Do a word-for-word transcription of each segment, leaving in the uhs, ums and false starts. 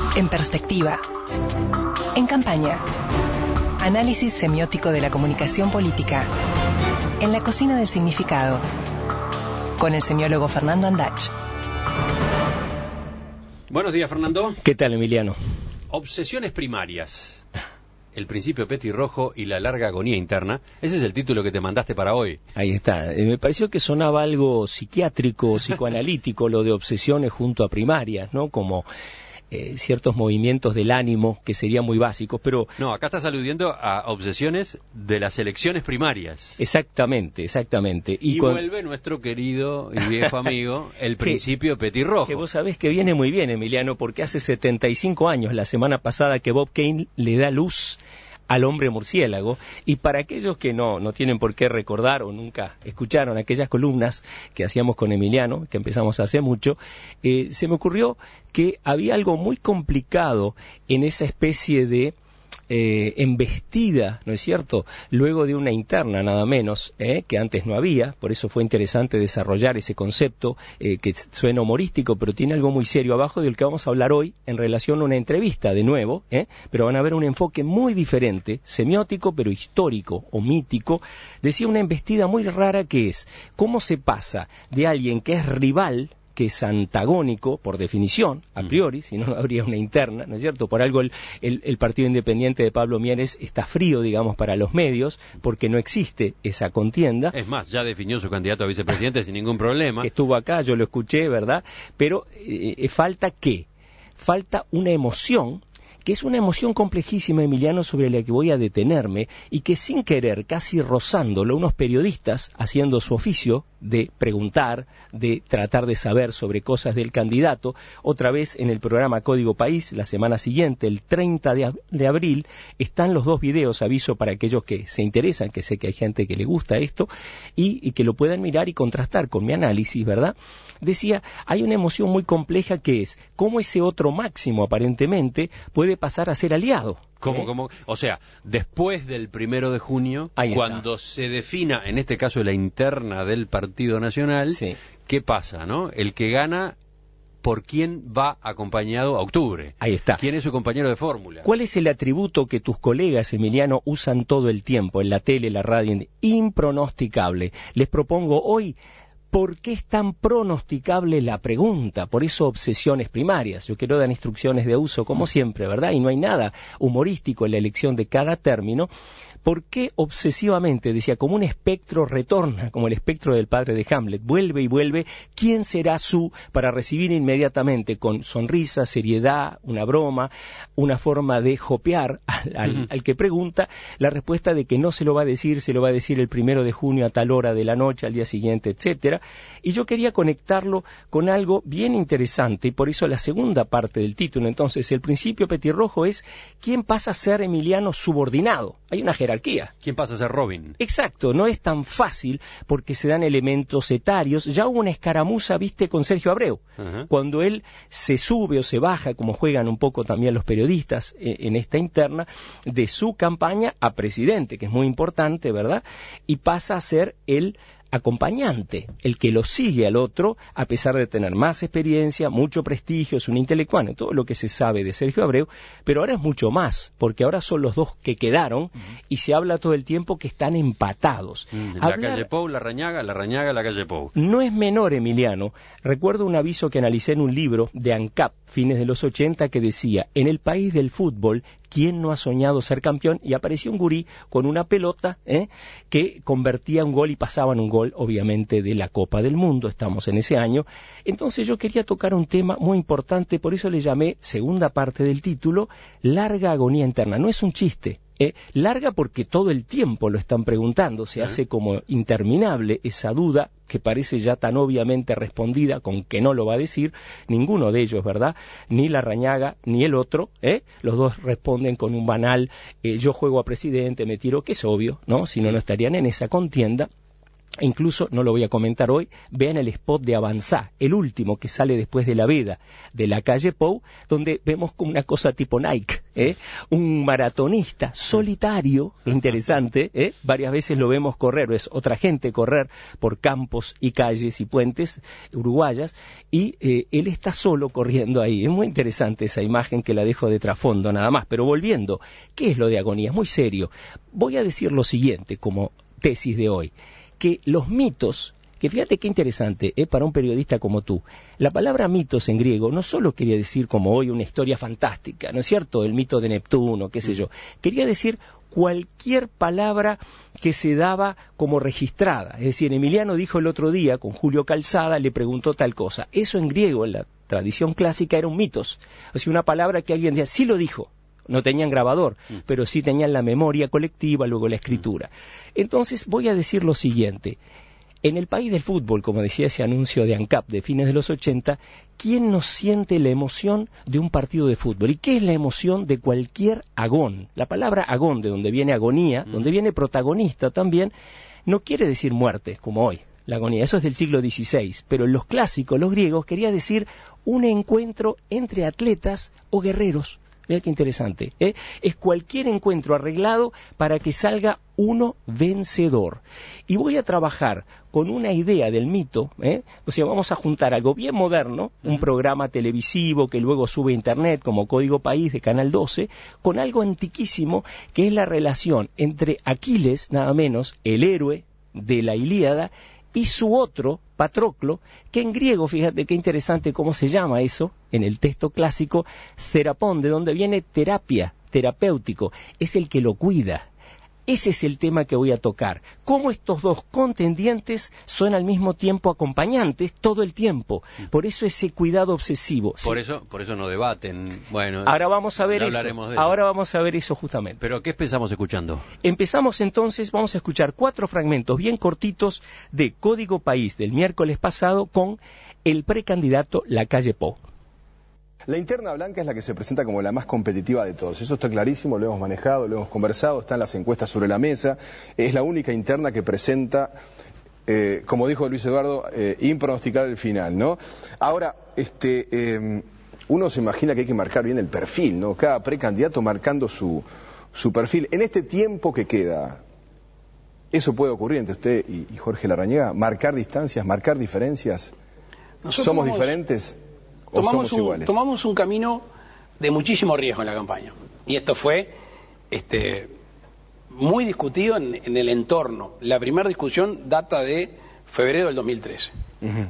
En perspectiva. En campaña. Análisis semiótico de la comunicación política. En la cocina del significado. Con el semiólogo Fernando Andach. Buenos días, Fernando. ¿Qué tal, Emiliano? Obsesiones primarias. El principio petirrojo y la larga agonía interna. Ese es el título que te mandaste para hoy. Ahí está. Eh, me pareció que sonaba algo psiquiátrico, psicoanalítico, lo de obsesiones junto a primarias, ¿no? Como eh, ciertos movimientos del ánimo que serían muy básicos, pero... No, acá estás aludiendo a obsesiones de las elecciones primarias. Exactamente, exactamente. Y, y con... vuelve nuestro querido y viejo amigo, el principio que, petirrojo. Que vos sabés que viene muy bien, Emiliano, porque hace setenta y cinco años, la semana pasada, que Bob Kane le da luz al hombre murciélago, y para aquellos que no, no tienen por qué recordar o nunca escucharon aquellas columnas que hacíamos con Emiliano, que empezamos hace mucho, eh, se me ocurrió que había algo muy complicado en esa especie de Eh, embestida, ¿no es cierto?, luego de una interna nada menos, ¿eh? que antes no había. Por eso fue interesante desarrollar ese concepto eh, que suena humorístico, pero tiene algo muy serio abajo, del que vamos a hablar hoy en relación a una entrevista de nuevo, ¿eh? pero van a ver un enfoque muy diferente, semiótico pero histórico o mítico. Decía una embestida muy rara, que es cómo se pasa de alguien que es rival, que es antagónico, por definición, a priori, si no, no habría una interna, ¿no es cierto? Por algo el, el, el Partido Independiente de Pablo Mieres está frío, digamos, para los medios, porque no existe esa contienda. Es más, ya definió su candidato a vicepresidente sin ningún problema. Que estuvo acá, yo lo escuché, ¿verdad? Pero eh, falta ¿qué? Falta una emoción, que es una emoción complejísima, Emiliano, sobre la que voy a detenerme, y que sin querer, casi rozándolo, unos periodistas haciendo su oficio de preguntar, de tratar de saber sobre cosas del candidato, otra vez en el programa Código País, la semana siguiente, el treinta de abril, están los dos videos, aviso para aquellos que se interesan, que sé que hay gente que le gusta esto, y, y que lo puedan mirar y contrastar con mi análisis, ¿verdad? Decía, hay una emoción muy compleja, que es cómo ese otro máximo, aparentemente, puede pasar a ser aliado. ¿Cómo, ¿Eh? cómo? O sea, después del primero de junio, Ahí cuando está. se defina, en este caso, la interna del Partido Nacional, sí. ¿qué pasa, no? El que gana, ¿por quién va acompañado a octubre? Ahí está. ¿Quién es su compañero de fórmula? ¿Cuál es el atributo que tus colegas, Emiliano, usan todo el tiempo en la tele, la radio? Impronosticable. Les propongo hoy... ¿Por qué es tan pronosticable la pregunta? Por eso obsesiones primarias. Yo quiero dar instrucciones de uso, como siempre, ¿verdad? Y no hay nada humorístico en la elección de cada término. ¿Por qué obsesivamente, decía, como un espectro retorna, como el espectro del padre de Hamlet, vuelve y vuelve? ¿Quién será su para recibir inmediatamente con sonrisa, seriedad, una broma, una forma de jopear al, al, uh-huh. al que pregunta, la respuesta de que no se lo va a decir, se lo va a decir el primero de junio a tal hora de la noche, al día siguiente, etcétera? Y yo quería conectarlo con algo bien interesante, y por eso la segunda parte del título. Entonces, el principio petirrojo es ¿quién pasa a ser, Emiliano, subordinado? Hay una jerarquía. ¿Quién pasa a ser Robin? Exacto, no es tan fácil porque se dan elementos etarios. Ya hubo una escaramuza, viste, con Sergio Abreu, uh-huh. cuando él se sube o se baja, como juegan un poco también los periodistas eh, en esta interna, de su campaña a presidente, que es muy importante, ¿verdad? Y pasa a ser el acompañante, el que lo sigue al otro, a pesar de tener más experiencia, mucho prestigio, es un intelectual, todo lo que se sabe de Sergio Abreu, pero ahora es mucho más, porque ahora son los dos que quedaron, uh-huh. y se habla todo el tiempo que están empatados. Uh-huh. La Hablar... calle Pou, la Rañaga, la Rañaga, la calle Pou. No es menor, Emiliano. Recuerdo un aviso que analicé en un libro de ANCAP, fines de los ochenta, que decía, en el país del fútbol, ¿quién no ha soñado ser campeón? Y apareció un gurí con una pelota ¿eh? que convertía un gol y pasaban un gol, obviamente, de la Copa del Mundo. Estamos en ese año. Entonces yo quería tocar un tema muy importante, por eso le llamé, segunda parte del título, larga agonía interna. No es un chiste. Eh, larga porque todo el tiempo lo están preguntando, se hace como interminable esa duda que parece ya tan obviamente respondida con que no lo va a decir ninguno de ellos, ¿verdad? Ni la Rañaga ni el otro, ¿eh? Los dos responden con un banal, eh, yo juego a presidente, me tiro, que es obvio, ¿no? Si no, no estarían en esa contienda. Incluso, no lo voy a comentar hoy, vean el spot de Avanzá, el último que sale después de La Veda, de la calle Pou, donde vemos como una cosa tipo Nike, ¿eh? Un maratonista solitario, interesante, ¿eh? Varias veces lo vemos correr, es otra gente correr por campos y calles y puentes uruguayas, y eh, él está solo corriendo ahí. Es muy interesante esa imagen que la dejo de trasfondo nada más. Pero volviendo, ¿qué es lo de agonía? Es muy serio. Voy a decir lo siguiente como tesis de hoy, que los mitos, que fíjate qué interesante, ¿eh? Para un periodista como tú, la palabra mitos en griego no solo quería decir como hoy una historia fantástica, ¿no es cierto? El mito de Neptuno, qué sé yo, quería decir cualquier palabra que se daba como registrada. Es decir, Emiliano dijo el otro día con Julio Calzada, le preguntó tal cosa. Eso en griego, en la tradición clásica, era un mitos. O sea, una palabra que alguien decía, sí lo dijo. No tenían grabador, mm. pero sí tenían la memoria colectiva, luego la escritura. Entonces voy a decir lo siguiente. En el país del fútbol, como decía ese anuncio de ANCAP de fines de los ochenta, ¿quién no siente la emoción de un partido de fútbol? ¿Y qué es la emoción de cualquier agón? La palabra agón, de donde viene agonía, mm. donde viene protagonista también, no quiere decir muerte, como hoy. La agonía, eso es del siglo dieciséis, pero en los clásicos, los griegos, quería decir un encuentro entre atletas o guerreros. Mira qué interesante, ¿eh? Es cualquier encuentro arreglado para que salga uno vencedor. Y voy a trabajar con una idea del mito, ¿eh? O sea, vamos a juntar algo bien moderno, un uh-huh. programa televisivo que luego sube a internet como Código País de Canal doce, con algo antiquísimo que es la relación entre Aquiles, nada menos, el héroe de la Ilíada, y su otro, Patroclo, que en griego, fíjate qué interesante cómo se llama eso, en el texto clásico, Cerapón, de donde viene terapia, terapéutico, es el que lo cuida. Ese es el tema que voy a tocar. Cómo estos dos contendientes son al mismo tiempo acompañantes todo el tiempo. Por eso ese cuidado obsesivo. Por sí. eso, por eso no debaten. Bueno, ahora vamos a ver eso. De eso. Ahora vamos a ver eso justamente. Pero ¿qué empezamos escuchando? Empezamos entonces, vamos a escuchar cuatro fragmentos bien cortitos de Código País del miércoles pasado con el precandidato Lacalle Pou. La interna blanca es la que se presenta como la más competitiva de todos. Eso está clarísimo, lo hemos manejado, lo hemos conversado, están las encuestas sobre la mesa. Es la única interna que presenta, eh, como dijo Luis Eduardo, eh, impronosticable el final, ¿no? Ahora, este, eh, uno se imagina que hay que marcar bien el perfil, ¿no? Cada precandidato marcando su, su perfil. En este tiempo que queda, ¿eso puede ocurrir entre usted y, y Jorge Larrañaga? ¿Marcar distancias, marcar diferencias? Nosotros ¿Somos vamos... diferentes? Tomamos un, tomamos un camino de muchísimo riesgo en la campaña. Y esto fue este, muy discutido en, en el entorno. La primera discusión data de febrero del dos mil trece. Uh-huh.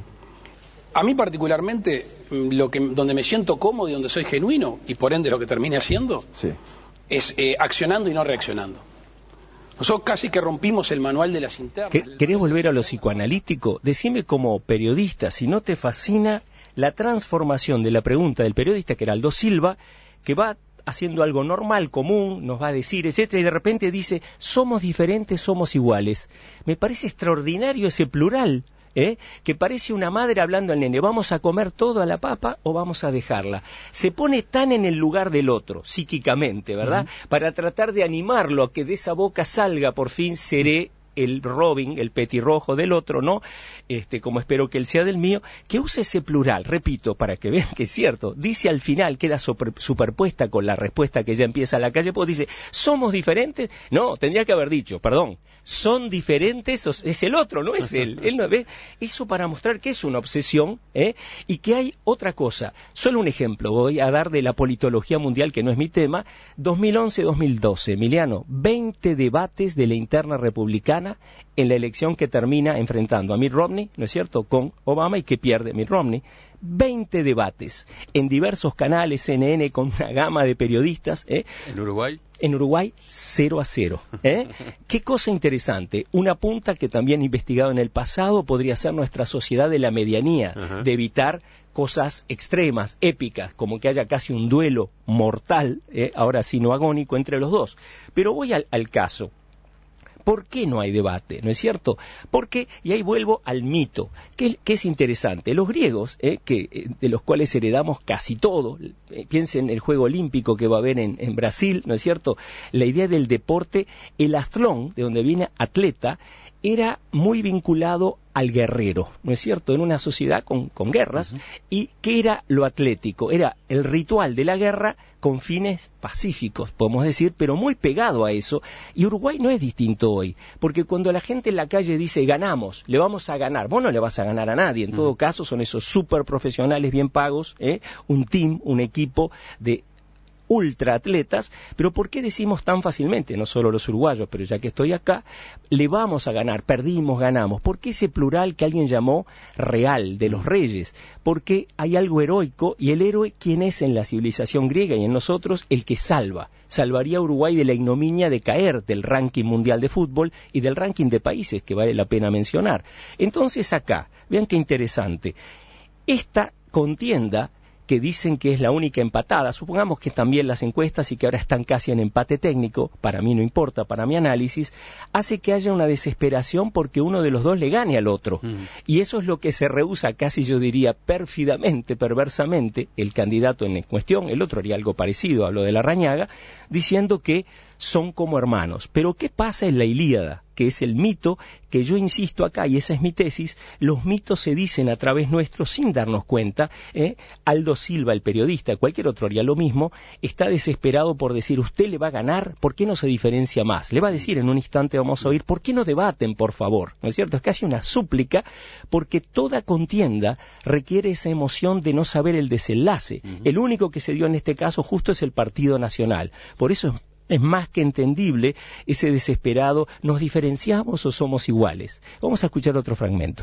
A mí particularmente, lo que, donde me siento cómodo y donde soy genuino, y por ende lo que termine haciendo, sí. es eh, accionando y no reaccionando. Nosotros casi que rompimos el manual de las internas. ¿Querés volver a lo psicoanalítico? Decime como periodista, si no te fascina la transformación de la pregunta del periodista, que era Aldo Silva, que va haciendo algo normal, común, nos va a decir, etcétera, y de repente dice, somos diferentes, somos iguales. Me parece extraordinario ese plural, ¿eh? Que parece una madre hablando al nene, ¿vamos a comer todo a la papa o vamos a dejarla? Se pone tan en el lugar del otro, psíquicamente, ¿verdad? Uh-huh. Para tratar de animarlo a que de esa boca salga, por fin seré el Robin, el petirrojo del otro, ¿no? Este, como espero que él sea del mío, que use ese plural, repito, para que vean que es cierto. Dice al final, queda super, superpuesta con la respuesta que ya empieza la calle, pues dice, ¿somos diferentes? No, tendría que haber dicho, perdón, son diferentes, es el otro, no es él. Él no ve. Eso para mostrar que es una obsesión, ¿eh? Y que hay otra cosa. Solo un ejemplo voy a dar de la politología mundial, que no es mi tema. dos mil once dos mil doce, Emiliano, veinte debates de la interna republicana en la elección que termina enfrentando a Mitt Romney, ¿no es cierto?, con Obama, y que pierde Mitt Romney. veinte debates en diversos canales, C N N, con una gama de periodistas. ¿eh? ¿En Uruguay? En Uruguay, cero a cero. ¿eh? Qué cosa interesante. Una punta que también he investigado en el pasado podría ser nuestra sociedad de la medianía, uh-huh. de evitar cosas extremas, épicas, como que haya casi un duelo mortal, ¿eh? ahora sí no agónico, entre los dos. Pero voy al, al caso. ¿Por qué no hay debate? ¿No es cierto? Porque, y ahí vuelvo al mito, que, que es interesante. Los griegos, eh, que, de los cuales heredamos casi todo, eh, piensen en el juego olímpico que va a haber en, en Brasil, ¿no es cierto? La idea del deporte, el atlón, de donde viene atleta, era muy vinculado al guerrero, ¿no es cierto?, en una sociedad con, con guerras. Uh-huh. ¿Y qué era lo atlético? Era el ritual de la guerra con fines pacíficos, podemos decir, pero muy pegado a eso. Y Uruguay no es distinto hoy, porque cuando la gente en la calle dice ganamos, le vamos a ganar, vos no le vas a ganar a nadie, en uh-huh. todo caso son esos súper profesionales bien pagos, ¿eh? un team, un equipo de ultra atletas, pero ¿por qué decimos tan fácilmente, no solo los uruguayos, pero ya que estoy acá, le vamos a ganar, perdimos, ganamos? ¿Por qué ese plural que alguien llamó real, de los reyes? Porque hay algo heroico, y el héroe, ¿quién es en la civilización griega y en nosotros? El que salva. Salvaría a Uruguay de la ignominia de caer del ranking mundial de fútbol y del ranking de países, que vale la pena mencionar. Entonces acá, vean qué interesante, esta contienda que dicen que es la única empatada, supongamos que también las encuestas y que ahora están casi en empate técnico, para mí no importa, para mi análisis, hace que haya una desesperación porque uno de los dos le gane al otro. Mm. Y eso es lo que se rehúsa, casi yo diría pérfidamente, perversamente, el candidato en cuestión, el otro haría algo parecido, hablo de Larrañaga, diciendo que son como hermanos. Pero ¿qué pasa en la Ilíada? Que es el mito, que yo insisto acá, y esa es mi tesis, los mitos se dicen a través nuestro sin darnos cuenta. ¿eh? Aldo Silva, el periodista, cualquier otro haría lo mismo, está desesperado por decir, usted le va a ganar, ¿por qué no se diferencia más? Le va a decir en un instante, vamos a oír, ¿por qué no debaten, por favor? ¿No es cierto? Es casi una súplica, porque toda contienda requiere esa emoción de no saber el desenlace. Uh-huh. El único que se dio en este caso justo es el Partido Nacional. Por eso es Es más que entendible ese desesperado, ¿nos diferenciamos o somos iguales? Vamos a escuchar otro fragmento.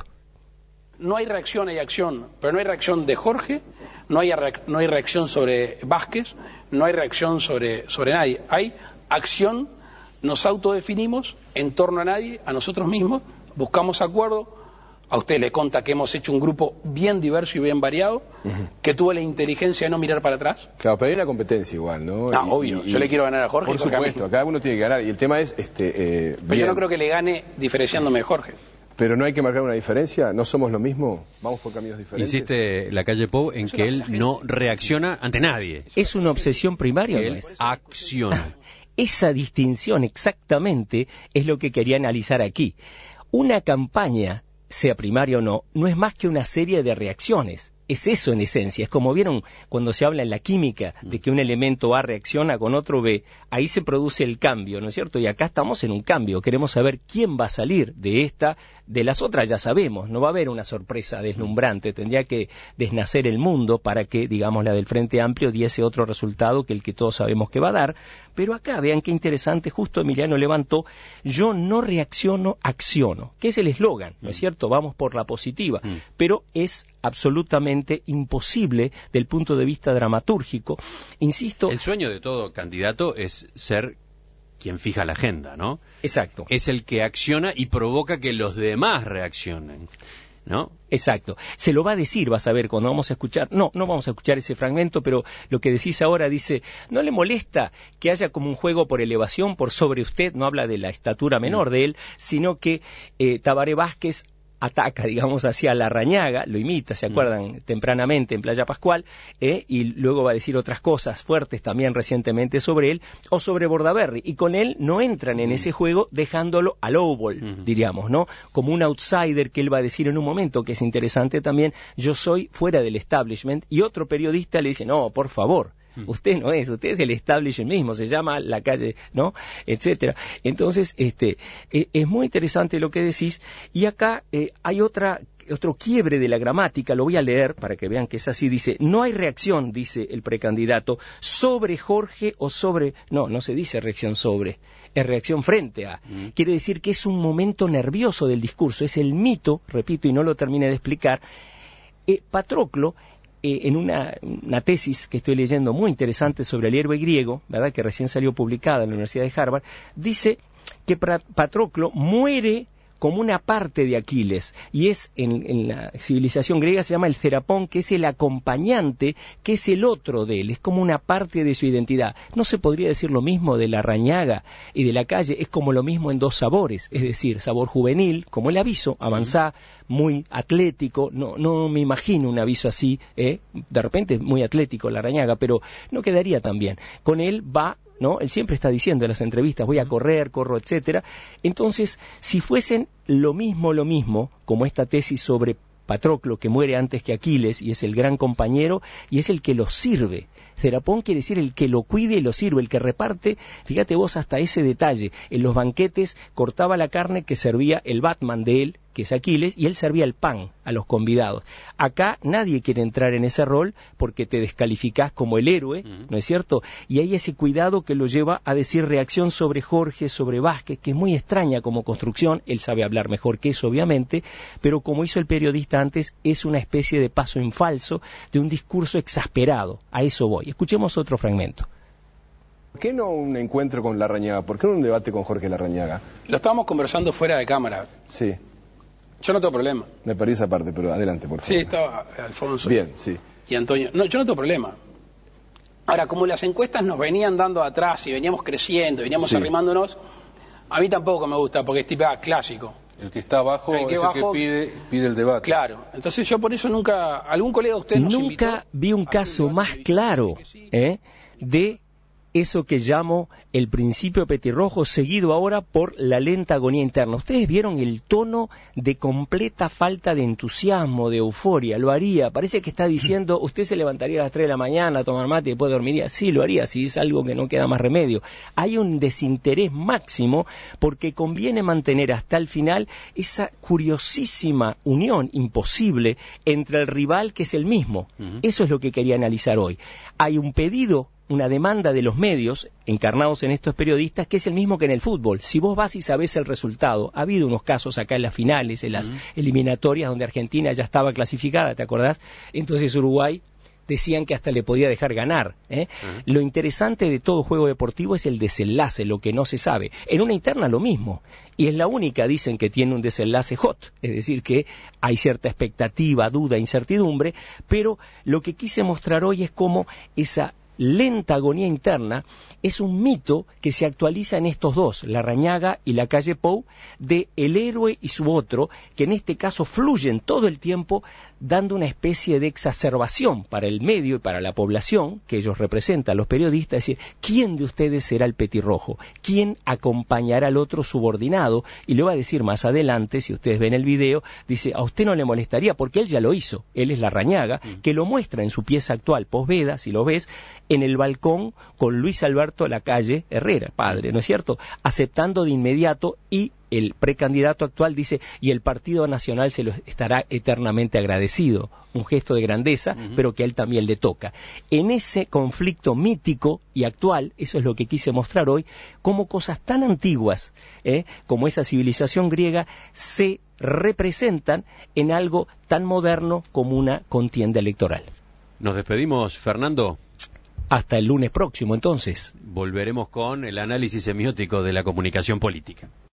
No hay reacción, hay acción, pero no hay reacción de Jorge, no hay, no hay reacción sobre Vázquez, no hay reacción sobre, sobre nadie. Hay acción, nos autodefinimos en torno a nadie, a nosotros mismos, buscamos acuerdo. A usted le conta que hemos hecho un grupo bien diverso y bien variado, uh-huh. que tuvo la inteligencia de no mirar para atrás. Claro, pero hay una competencia igual, ¿no? No, y, obvio. Y, Yo le quiero ganar a Jorge. Por supuesto, cada uno tiene que ganar. Y el tema es... este. Eh, pero bien. Yo no creo que le gane diferenciándome de Jorge. Pero no hay que marcar una diferencia, no somos lo mismo, vamos por caminos diferentes. Insiste la calle Pou en que él no reacciona ante nadie. ¿Es una obsesión primaria? Él ¿no es? acciona. Esa distinción exactamente es lo que quería analizar aquí. Una campaña, sea primaria o no, no es más que una serie de reacciones. Es eso en esencia, es como vieron cuando se habla en la química de que un elemento A reacciona con otro B, ahí se produce el cambio, ¿no es cierto? Y acá estamos en un cambio, queremos saber quién va a salir de esta, de las otras ya sabemos, no va a haber una sorpresa deslumbrante, tendría que desnacer el mundo para que, digamos, la del Frente Amplio diese otro resultado que el que todos sabemos que va a dar, pero acá vean qué interesante, justo Emiliano levantó, yo no reacciono, acciono, que es el eslogan, ¿no es cierto? Vamos por la positiva, mm. pero es absolutamente imposible del punto de vista dramatúrgico. Insisto... El sueño de todo candidato es ser quien fija la agenda, ¿no? Exacto. Es el que acciona y provoca que los demás reaccionen, ¿no? Exacto. Se lo va a decir, vas a ver, cuando vamos a escuchar... No, no vamos a escuchar ese fragmento, pero lo que decís ahora dice, ¿no le molesta que haya como un juego por elevación, por sobre usted? No habla de la estatura menor de él, sino que eh, Tabaré Vázquez ataca, digamos, hacia Larrañaga, lo imita, ¿se acuerdan? Mm. Tempranamente en Playa Pascual, eh, y luego va a decir otras cosas fuertes también recientemente sobre él, o sobre Bordaberry, y con él no entran en mm. ese juego dejándolo a lowball, mm. diríamos, ¿no? Como un outsider que él va a decir en un momento, que es interesante también, yo soy fuera del establishment, y otro periodista le dice, no, por favor, usted no es, usted es el establishment mismo, se llama la calle, ¿no? Etcétera. Entonces, este, eh, es muy interesante lo que decís, y acá eh, hay otra, otro quiebre de la gramática, lo voy a leer para que vean que es así, dice, no hay reacción, dice el precandidato, sobre Jorge o sobre, no, no se dice reacción sobre, es reacción frente a, mm. quiere decir que es un momento nervioso del discurso, es el mito, repito, y no lo terminé de explicar, eh, Patroclo, Eh, en una, una tesis que estoy leyendo muy interesante sobre el héroe griego, ¿verdad?, que recién salió publicada en la Universidad de Harvard, dice que Patroclo muere como una parte de Aquiles, y es en, en la civilización griega se llama el Cerapón, que es el acompañante, que es el otro de él, es como una parte de su identidad. No se podría decir lo mismo de Larrañaga y de la calle, es como lo mismo en dos sabores, es decir, sabor juvenil, como el aviso, avanzá, muy atlético, no, no me imagino un aviso así, ¿eh? De repente muy atlético Larrañaga, pero no quedaría tan bien. Con él va ¿no? Él siempre está diciendo en las entrevistas, voy a correr, corro, etcétera. Entonces, si fuesen lo mismo, lo mismo, como esta tesis sobre Patroclo, que muere antes que Aquiles, y es el gran compañero, y es el que lo sirve. Cerapón quiere decir el que lo cuide y lo sirve, el que reparte. Fíjate vos hasta ese detalle. En los banquetes cortaba la carne que servía el Batman de él, que es Aquiles, y él servía el pan a los convidados. Acá nadie quiere entrar en ese rol porque te descalificás como el héroe, ¿no es cierto? Y hay ese cuidado que lo lleva a decir reacción sobre Jorge, sobre Vázquez, que es muy extraña como construcción. Él sabe hablar mejor que eso, obviamente, pero como hizo el periodista antes, es una especie de paso en falso de un discurso exasperado. A eso voy. Escuchemos otro fragmento. ¿Por qué no un encuentro con Larrañaga? ¿Por qué no un debate con Jorge Larrañaga? Lo estábamos conversando fuera de cámara. Sí. Yo no tengo problema. Me perdí esa parte, pero adelante, por favor. Sí, estaba Alfonso. Bien, sí. Y Antonio. No, yo no tengo problema. Ahora, como las encuestas nos venían dando atrás y veníamos creciendo, veníamos sí. arrimándonos, a mí tampoco me gusta, porque es tipo ah, clásico. El que está abajo el que es abajo, el que pide, pide el debate. Claro. Entonces yo por eso nunca... ¿Algún colega de ustedes nos Nunca invitó vi un caso más claro ¿eh? de eso que llamo el principio petirrojo, seguido ahora por la lenta agonía interna. Ustedes vieron el tono de completa falta de entusiasmo, de euforia. Lo haría. Parece que está diciendo, usted se levantaría a las tres de la mañana a tomar mate y después dormiría. Sí, lo haría, si es algo que no queda más remedio. Hay un desinterés máximo porque conviene mantener hasta el final esa curiosísima unión imposible entre el rival que es el mismo. Uh-huh. Eso es lo que quería analizar hoy. Hay un pedido, una demanda de los medios, encarnados en estos periodistas, que es el mismo que en el fútbol. Si vos vas y sabés el resultado, ha habido unos casos acá en las finales, en las uh-huh. eliminatorias, donde Argentina ya estaba clasificada, ¿te acordás? Entonces Uruguay decían que hasta le podía dejar ganar. ¿eh? Uh-huh. Lo interesante de todo juego deportivo es el desenlace, lo que no se sabe. En una interna lo mismo, y es la única, dicen, que tiene un desenlace hot, es decir, que hay cierta expectativa, duda, incertidumbre, pero lo que quise mostrar hoy es cómo esa lenta agonía interna es un mito que se actualiza en estos dos, Larrañaga y la calle Pou, de el héroe y su otro, que en este caso fluyen todo el tiempo dando una especie de exacerbación para el medio y para la población que ellos representan, los periodistas, es decir, ¿quién de ustedes será el petirrojo? ¿Quién acompañará al otro subordinado? Y le va a decir más adelante, si ustedes ven el video, dice, a usted no le molestaría, porque él ya lo hizo, él es Larrañaga, mm. que lo muestra en su pieza actual, posveda, si lo ves, en el balcón con Luis Alberto Lacalle Herrera, padre, ¿no es cierto?, aceptando de inmediato, y el precandidato actual dice, y el Partido Nacional se lo estará eternamente agradecido, un gesto de grandeza, uh-huh. pero que a él también le toca. En ese conflicto mítico y actual, eso es lo que quise mostrar hoy, cómo cosas tan antiguas, ¿eh? como esa civilización griega, se representan en algo tan moderno como una contienda electoral. Nos despedimos, Fernando. Hasta el lunes próximo, entonces. Volveremos con el análisis semiótico de la comunicación política.